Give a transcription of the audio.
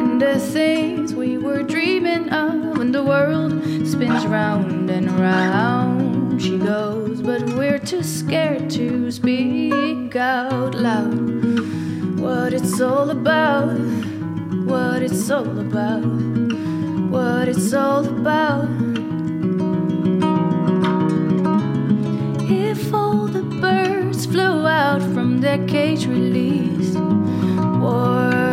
and the things we were dreaming of, and the world spins round and round. She goes, but we're too scared to speak out loud what it's all about, what it's all about, what it's all about. If all the birds flew out from their cage released, war